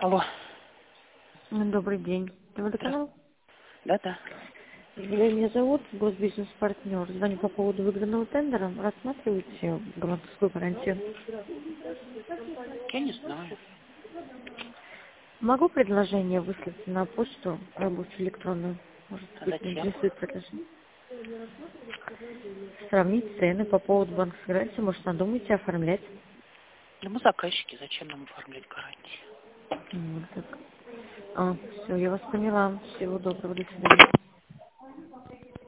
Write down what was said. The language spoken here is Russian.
Алло. Добрый день. Водоканал? Да. Юлия меня зовут, госбизнес-партнер. Звоню по поводу выигранного тендера. Рассматриваете банковскую гарантию? Я не знаю. Могу предложение выслать на почту рабочую электронную? Может А быть, зачем? интересует предложение? Сравнить цены по поводу банковской гарантии. Может, надумаете оформлять? Да мы заказчики, зачем нам оформлять гарантии? Вот так. Все, я вас поняла. Всего доброго, до свидания.